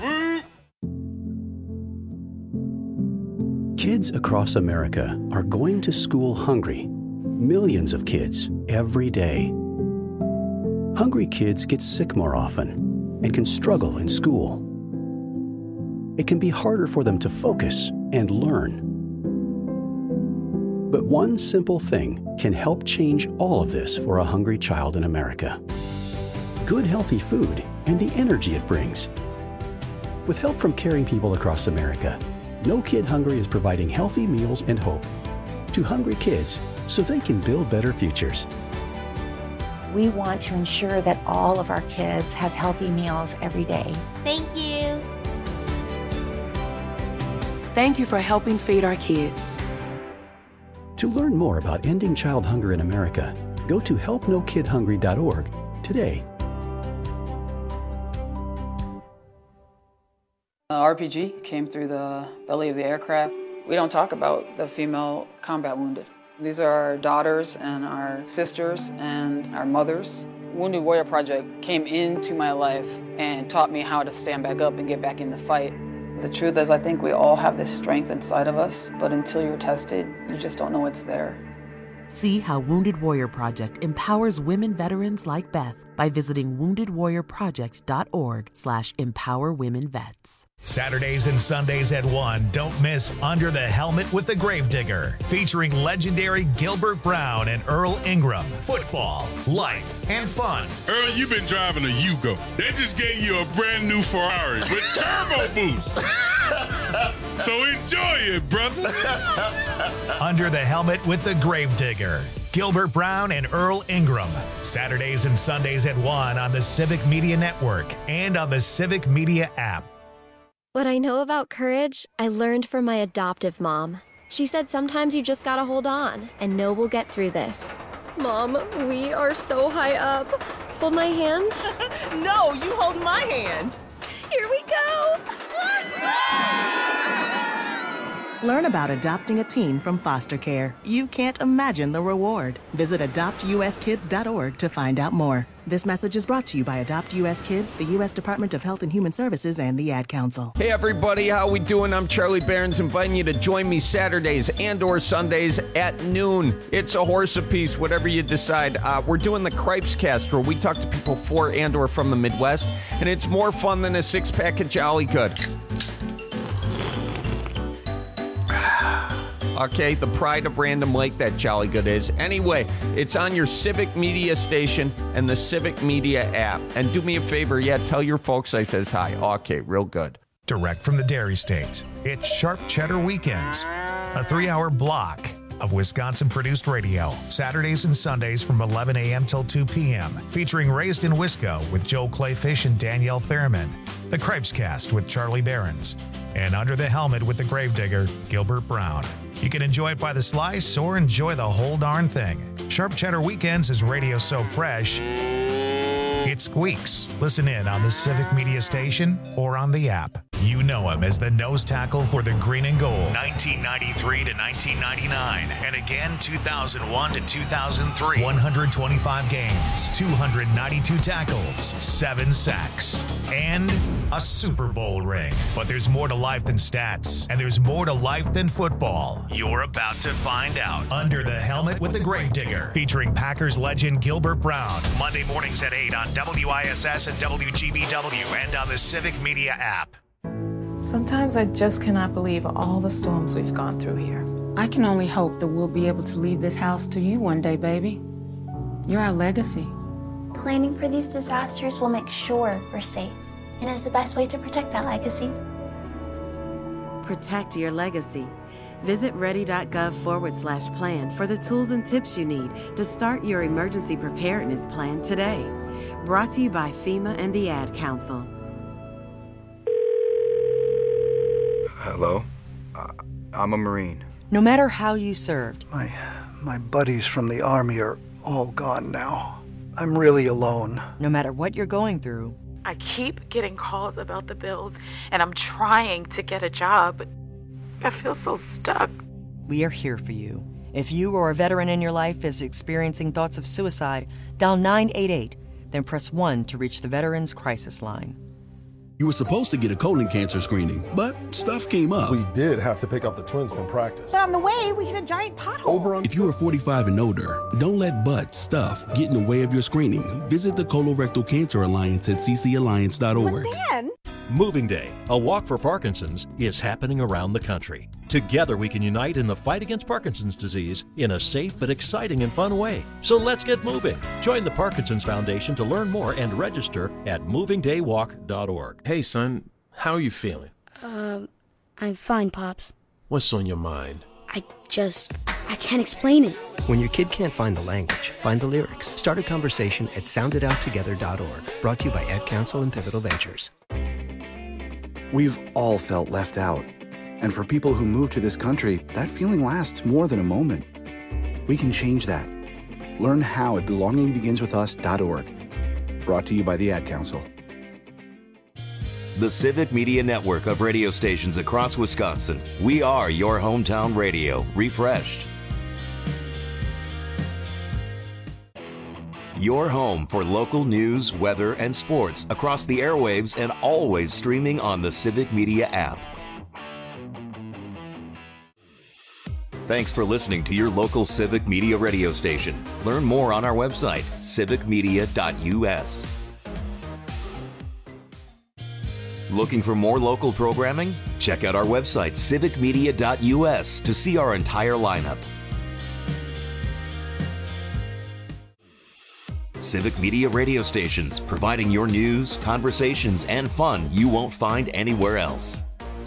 Kids across America are going to school hungry. Millions of kids every day. Hungry kids get sick more often and can struggle in school. It can be harder for them to focus and learn. But one simple thing can help change all of this for a hungry child in America. Good, healthy food and the energy it brings. With help from caring people across America, No Kid Hungry is providing healthy meals and hope to hungry kids so they can build better futures. We want to ensure that all of our kids have healthy meals every day. Thank you. Thank you for helping feed our kids. To learn more about ending child hunger in America, go to help no kid hungry dot org today. Uh, R P G came through the belly of the aircraft. We don't talk about the female combat wounded. These are our daughters and our sisters and our mothers. Wounded Warrior Project came into my life and taught me how to stand back up and get back in the fight. The truth is, I think we all have this strength inside of us, but until you're tested, you just don't know it's there. See how Wounded Warrior Project empowers women veterans like Beth by visiting wounded warrior project dot org slash empower women vets. Saturdays and Sundays at one, don't miss Under the Helmet with the Gravedigger, featuring legendary Gilbert Brown and Earl Ingram. Football, life, and fun. Earl, you've been driving a Yugo. They just gave you a brand new Ferrari with turbo boost. So enjoy it, brother. Under the Helmet with the Gravedigger, Gilbert Brown and Earl Ingram. Saturdays and Sundays at one on the Civic Media Network and on the Civic Media app. What I know about courage, I learned from my adoptive mom. She said sometimes you just gotta hold on and know we'll get through this. Mom, we are so high up. Hold my hand. No, you hold my hand. Here we go. Learn about adopting a teen from foster care. You can't imagine the reward. Visit adopt u s kids dot org to find out more. This message is brought to you by Adopt U S Kids, the U S Department of Health and Human Services, and the Ad Council. Hey everybody, how we doing? I'm Charlie Behrens, inviting you to join me Saturdays and or Sundays at noon. It's a horse apiece, whatever you decide. Uh, we're doing the Cripes Cast, where we talk to people for and or from the Midwest, and it's more fun than a six-pack of Jolly Good. Okay, the pride of Random Lake, that Jolly Good is. Anyway, it's on your Civic Media station and the Civic Media app. And do me a favor, yeah, tell your folks I says hi. Okay, real good. Direct from the Dairy State, it's Sharp Cheddar Weekends, a three-hour block of Wisconsin-produced radio, Saturdays and Sundays from eleven a.m. till two p.m., featuring Raised in Wisco with Joel Clayfish and Danielle Fairman, the Cripes Cast with Charlie Behrens, and Under the Helmet with the Gravedigger, Gilbert Brown. You can enjoy it by the slice or enjoy the whole darn thing. Sharp Cheddar Weekends is radio so fresh, It squeaks. Listen in on the Civic Media Station or on the app. You know him as the nose tackle for the Green and Gold, nineteen ninety-three to nineteen ninety-nine, and again two thousand one to two thousand three. one hundred twenty-five games, two hundred ninety-two tackles, seven sacks, and a Super Bowl ring. But there's more to life than stats, and there's more to life than football. You're about to find out. Under the Helmet with the Gravedigger, featuring Packers legend Gilbert Brown. Monday mornings at eight on W I S S and W G B W and on the Civic Media app. Sometimes I just cannot believe all the storms we've gone through here. I can only hope that we'll be able to leave this house to you one day, baby. You're our legacy. Planning for these disasters will make sure we're safe, and is the best way to protect that legacy. Protect your legacy. Visit ready.gov forward slash plan for the tools and tips you need to start your emergency preparedness plan today. Brought to you by FEMA and the Ad Council. Hello? Uh, I'm a Marine. No matter how you served. My, my buddies from the Army are all gone now. I'm really alone. No matter what you're going through. I keep getting calls about the bills, and I'm trying to get a job, but I feel so stuck. We are here for you. If you or a veteran in your life is experiencing thoughts of suicide, dial nine eight eight, then press one to reach the Veterans Crisis Line. You were supposed to get a colon cancer screening, but stuff came up. We did have to pick up the twins from practice. But on the way, we hit a giant pothole. Over on- if you are forty-five and older, don't let butt stuff get in the way of your screening. Visit the Colorectal Cancer Alliance at c c alliance dot org. But then... Moving Day, a walk for Parkinson's, is happening around the country. Together we can unite in the fight against Parkinson's disease in a safe but exciting and fun way. So let's get moving. Join the Parkinson's Foundation to learn more and register at moving day walk dot org. Hey son, how are you feeling? Um, I'm fine, Pops. What's on your mind? I just, I can't explain it. When your kid can't find the language, find the lyrics. Start a conversation at sound it out together dot org. Brought to you by Ad Council and Pivotal Ventures. We've all felt left out. And for people who move to this country, that feeling lasts more than a moment. We can change that. Learn how at belonging begins with us dot org. Brought to you by the Ad Council. The Civic Media Network of radio stations across Wisconsin. We are your hometown radio, refreshed. Your home for local news, weather, and sports across the airwaves and always streaming on the Civic Media app. Thanks for listening to your local Civic Media radio station. Learn more on our website, civic media dot u s. Looking for more local programming? Check out our website, civic media dot u s, to see our entire lineup. Civic Media radio stations, providing your news, conversations, and fun you won't find anywhere else.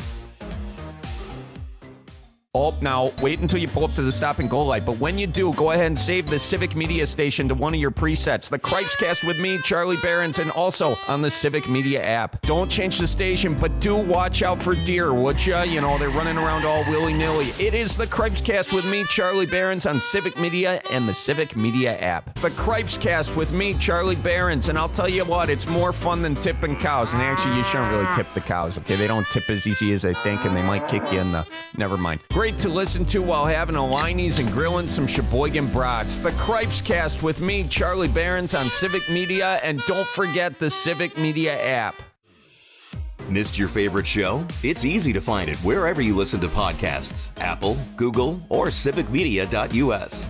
Oh, now, wait until you pull up to the stop and go light. But when you do, go ahead and save the Civic Media station to one of your presets. The Cripescast with me, Charlie Behrens, and also on the Civic Media app. Don't change the station, but do watch out for deer, would ya? You know, they're running around all willy-nilly. It is the Cripescast with me, Charlie Behrens, on Civic Media and the Civic Media app. The Cripescast with me, Charlie Behrens, and I'll tell you what, it's more fun than tipping cows. And actually, you shouldn't really tip the cows, okay? They don't tip as easy as they think, and they might kick you in the... Never mind. Great to listen to while having a Liney's and grilling some Sheboygan brats. The Cripescast with me, Charlie Behrens, on Civic Media, and don't forget the Civic Media app. Missed your favorite show? It's easy to find it wherever you listen to podcasts. Apple, Google, or civic media dot u s.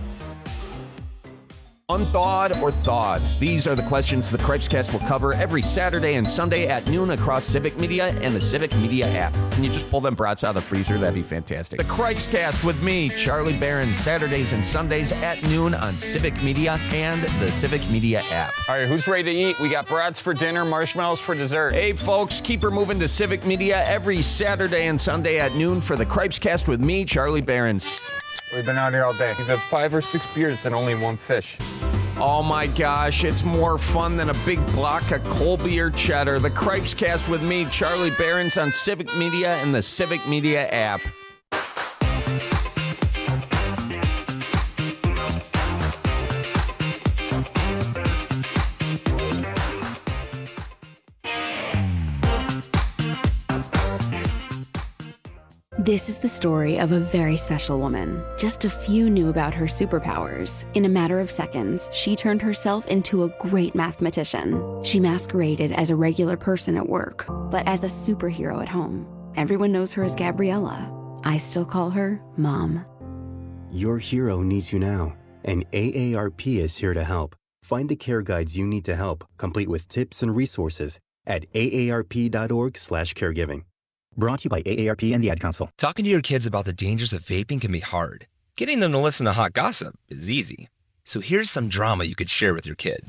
Unthawed or thawed? These are the questions the Cripescast will cover every Saturday and Sunday at noon across Civic Media and the Civic Media app. Can you just pull them brats out of the freezer? That'd be fantastic. The Cripescast with me, Charlie Behrens, Saturdays and Sundays at noon on Civic Media and the Civic Media app. All right, who's ready to eat? We got brats for dinner, marshmallows for dessert. Hey, folks, keep her moving to Civic Media every Saturday and Sunday at noon for the Cripescast with me, Charlie Behrens. We've been out here all day. We've had five or six beers and only one fish. Oh my gosh, it's more fun than a big block of Colby or cheddar. The Cripescast with me, Charlie Behrens, on Civic Media and the Civic Media app. This is the story of a very special woman. Just a few knew about her superpowers. In a matter of seconds, she turned herself into a great mathematician. She masqueraded as a regular person at work, but as a superhero at home. Everyone knows her as Gabriella. I still call her Mom. Your hero needs you now, and A A R P is here to help. Find the care guides you need to help, complete with tips and resources at A A R P dot org slash caregiving. Brought to you by A A R P and the Ad Council. Talking to your kids about the dangers of vaping can be hard. Getting them to listen to hot gossip is easy. So here's some drama you could share with your kid.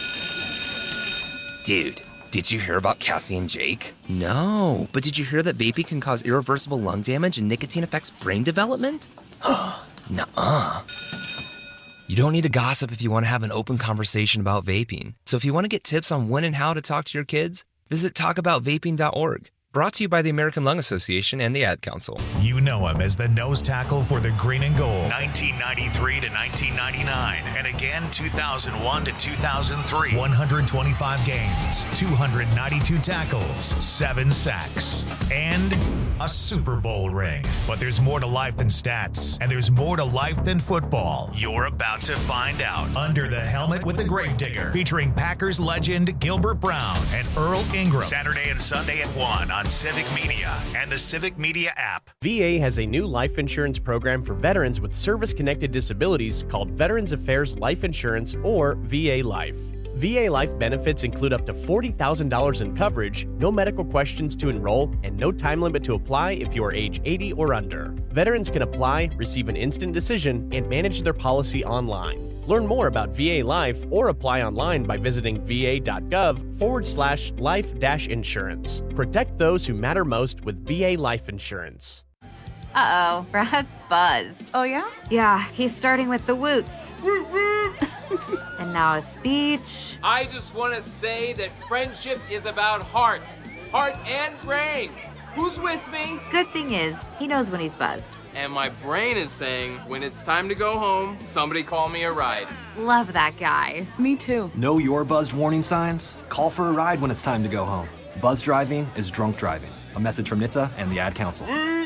Dude, did you hear about Cassie and Jake? No, but did you hear that vaping can cause irreversible lung damage and nicotine affects brain development? Nuh-uh. You don't need to gossip if you want to have an open conversation about vaping. So if you want to get tips on when and how to talk to your kids, visit talk about vaping dot org. Brought to you by the American Lung Association and the Ad Council. You know him as the nose tackle for the Green and Gold, nineteen ninety-three to nineteen ninety-nine, and again two thousand one to two thousand three. one hundred twenty-five games, two hundred ninety-two tackles, seven sacks, and a Super Bowl ring. But there's more to life than stats, and there's more to life than football. You're about to find out. Under the Helmet with the Gravedigger, featuring Packers legend Gilbert Brown and Earl Ingram. Saturday and Sunday at one on Civic Media and the Civic Media app. V A has a new life insurance program for veterans with service-connected disabilities called Veterans Affairs Life Insurance, or V A Life. V A Life benefits include up to forty thousand dollars in coverage, no medical questions to enroll, and no time limit to apply if you are age eighty or under. Veterans can apply, receive an instant decision, and manage their policy online. Learn more about V A Life or apply online by visiting va.gov forward slash life dash insurance. Protect those who matter most with V A Life Insurance. Uh-oh, Brad's buzzed. Oh, yeah? Yeah, he's starting with the woots. And now a speech. I just want to say that friendship is about heart. Heart and brain. Who's with me? Good thing is, he knows when he's buzzed. And my brain is saying, when it's time to go home, somebody call me a ride. Love that guy. Me too. Know your buzzed warning signs? Call for a ride when it's time to go home. Buzz driving is drunk driving. A message from N H T S A and the Ad Council.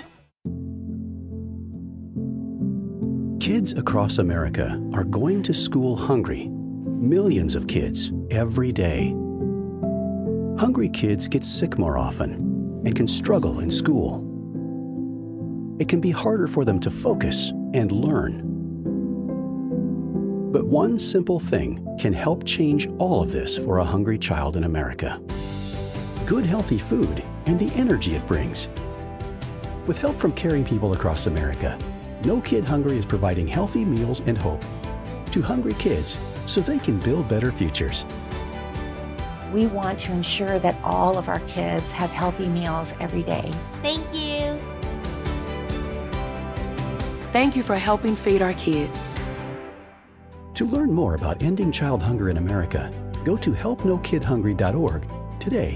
Kids across America are going to school hungry. Millions of kids every day. Hungry kids get sick more often and can struggle in school. It can be harder for them to focus and learn. But one simple thing can help change all of this for a hungry child in America. Good, healthy food and the energy it brings. With help from caring people across America, No Kid Hungry is providing healthy meals and hope to hungry kids so they can build better futures. We want to ensure that all of our kids have healthy meals every day. Thank you. Thank you for helping feed our kids. To learn more about ending child hunger in America, go to help no kid hungry dot org today.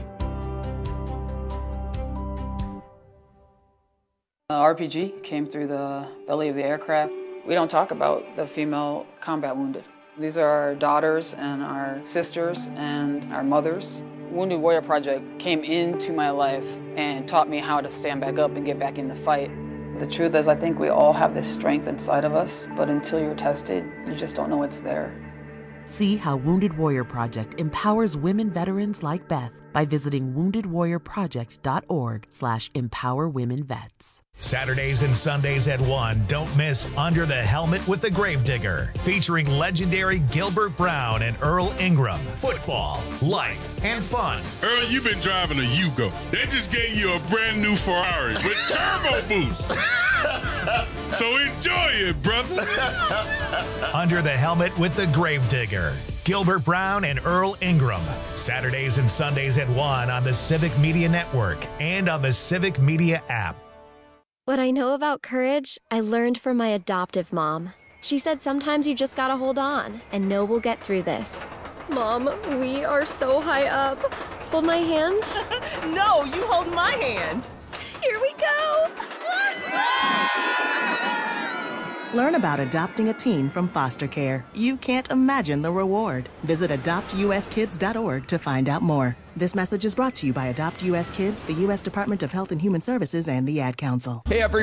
Uh, R P G came through the belly of the aircraft. We don't talk about the female combat wounded. These are our daughters and our sisters and our mothers. Wounded Warrior Project came into my life and taught me how to stand back up and get back in the fight. The truth is, I think we all have this strength inside of us, but until you're tested, you just don't know it's there. See how Wounded Warrior Project empowers women veterans like Beth by visiting wounded warrior project dot org slash empower women vets. Saturdays and Sundays at one, don't miss Under the Helmet with the Gravedigger, featuring legendary Gilbert Brown and Earl Ingram. Football, life, and fun. Earl, you've been driving a Yugo. They just gave you a brand new Ferrari with turbo boost. So enjoy it, brother. Under the Helmet with the Gravedigger, Gilbert Brown and Earl Ingram. Saturdays and Sundays at one on the Civic Media Network and on the Civic Media app. What I know about courage, I learned from my adoptive mom. She said sometimes you just gotta hold on and know we'll get through this. Mom, we are so high up. Hold my hand. No, you hold my hand. Here we go. Learn about adopting a teen from foster care. You can't imagine the reward. Visit adopt u s kids dot org to find out more. This message is brought to you by Adopt U S Kids, the U S Department of Health and Human Services, and the Ad Council. Hey, everybody.